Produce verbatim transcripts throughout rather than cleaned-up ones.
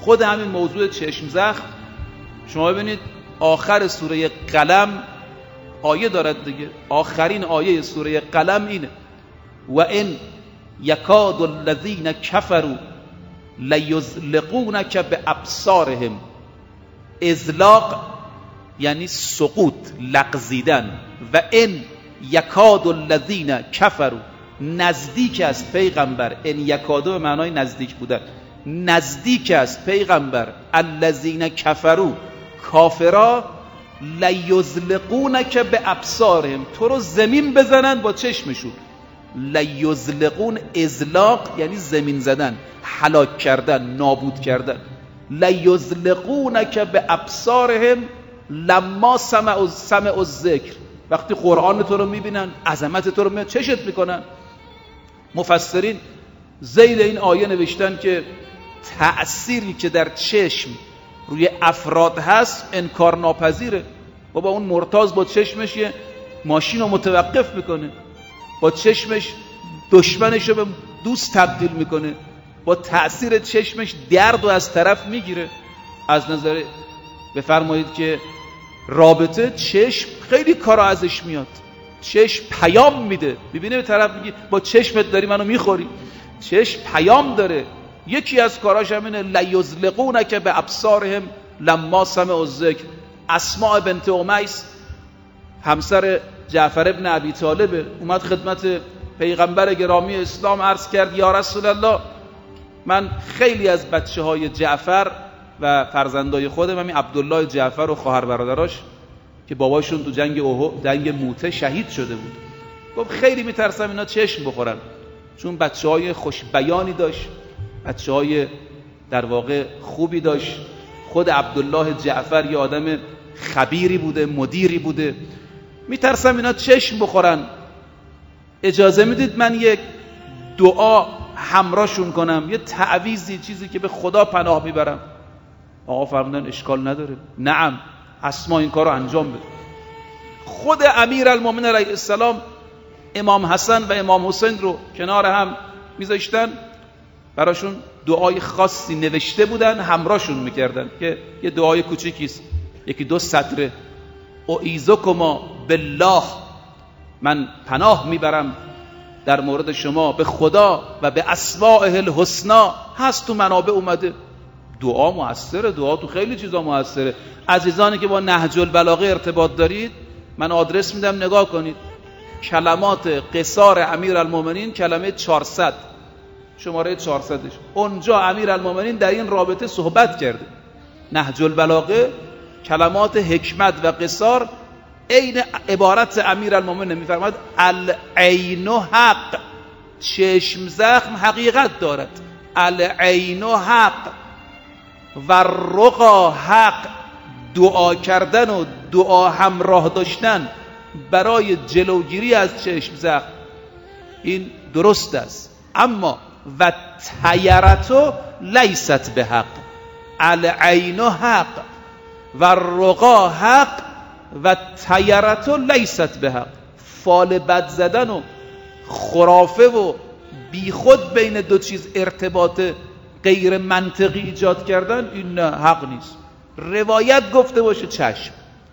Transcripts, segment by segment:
خود همین موضوع چشم زخم شما ببینید آخر سوره قلم آیه دارد دیگه، آخرین آیه سوره قلم اینه و ان یکاد الذین کفروا لیزلقونک بابصارهم. ازلاق یعنی سقوط، لغزیدن. و ان یکاد الذین کفروا، نزدیک است پیغمبر، ان یکادو به معنای نزدیک بودن، نزدیک است پیغمبر، الذین کفروا، کافرا، لیزلقونک بابصارهم، تو رو زمین بزنن با چشمشون. لیزلقون، ازلاق یعنی زمین زدن، هلاک کردن، نابود کردن. لیزلقونک بابصارهم لما سمعوا سمعوا الذکر، وقتی قرآن تو رو میبینن، عظمت تو رو میبینن، چشت میکنن. مفسرین ذیل این آیه نوشتن که تأثیری که در چشم روی افراد هست انکار ناپذیره. بابا اون مرتاض با چشمش یه ماشین رو متوقف میکنه، با چشمش دشمنش رو به دوست تبدیل میکنه، با تأثیر چشمش درد و از طرف میگیره. از نظر بفرمایید که رابطه چشم خیلی کارا ازش میاد، چشم پیام میده. ببینه به طرف میگی با چشمت داری منو میخوری، چشم پیام داره. یکی از کاراش همینه لیزلقونک بابصارهم لما سمعوا الذکر. اسماء بنت امیس همسر جعفر ابن ابی طالب اومد خدمت پیغمبر گرامی اسلام عرض کرد یا رسول الله، من خیلی از بچه های جعفر و فرزندای خودم، همین عبدالله جعفر و خواهر برادراش که باباشون تو جنگ احد، جنگ موته شهید شده بود، گفت خیلی میترسم اینا چشم بخورن، چون بچه های خوش بیانی داشت، بچه های در واقع خوبی داشت. خود عبدالله جعفر یه آدم خبیری بوده، مدیری بوده، میترسم اینا چشم بخورن، اجازه میدید من یک دعا همراهشون کنم، یه تعویضی، چیزی که به خدا پناه میبرم؟ آقا فرمودن اشکال نداره، نعم اسما این کارو انجام بده. خود امیر المومنین علیه السلام امام حسن و امام حسین رو کنار هم میذاشتن، براشون دعای خاصی نوشته بودن، همراهشون میکردن که یه دعای کوچیکیست، یکی دو سطره، اعیذکما بالله، من پناه میبرم در مورد شما به خدا و به اسمائه الحسنا، هست تو منابع اومده. دعا موثره، دعا تو خیلی چیزا موثره. عزیزانی که با نهج البلاغه ارتباط دارید، من آدرس میدم نگاه کنید، کلمات قصار امیرالمومنین کلمه چهارصد، شماره چهارصدش، اونجا امیرالمومنین در این رابطه صحبت کرده. نهج البلاغه کلمات حکمت و قصار عین عبارت امیرالمومنین میفرماد العین حق، چشم زخم حقیقت دارد، العین حق و رقا حق، دعا کردن و دعا همراه داشتن برای جلوگیری از چشم زخم این درست است. اما و تیرتو لیست به حق، العین حق و رقا حق و تیرتو لیست به حق. فال بد زدن و خرافه و بی خود بین دو چیز ارتباط غیر منطقی ایجاد کردن، این نه، حق نیست. روایت گفته باشه چشم،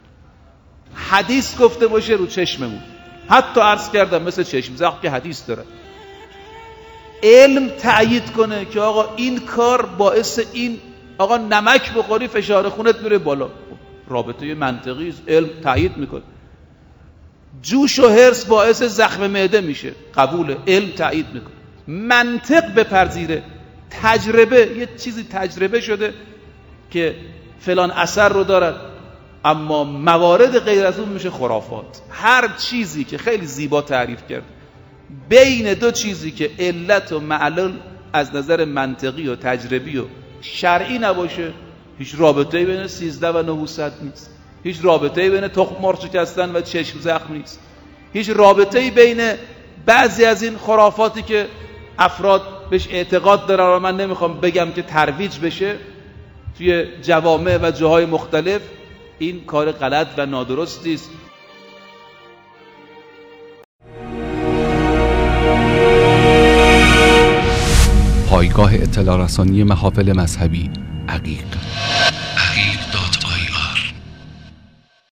حدیث گفته باشه رو چشممون، حتی عرض کردم مثل چشم زخم که حدیث داره، علم تأیید کنه که آقا این کار باعث این، آقا نمک بخوری فشار خونت میره بالا، رابطه منطقی است، علم تأیید میکنه. جوش و حرص باعث زخم معده میشه، قبوله، علم تأیید میکنه. منطق بپذیره، تجربه، یه چیزی تجربه شده که فلان اثر رو دارد، اما موارد غیر از اون میشه خرافات. هر چیزی که خیلی زیبا تعریف کرد، بین دو چیزی که علت و معلول از نظر منطقی و تجربی و شرعی نباشه، هیچ رابطه‌ای بین سیزده و نهصد نیست، هیچ رابطه‌ای بین تخم مرغ شکستن و چشم زخم نیست، هیچ رابطه‌ای بین بعضی از این خرافاتی که افراد بهش اعتقاد دارن و من نمیخوام بگم که ترویج بشه توی جوامع و جاهای مختلف، این کار غلط و نادرستی است. پایگاه اطلاع رسانی محافل مذهبی عقیق عقیق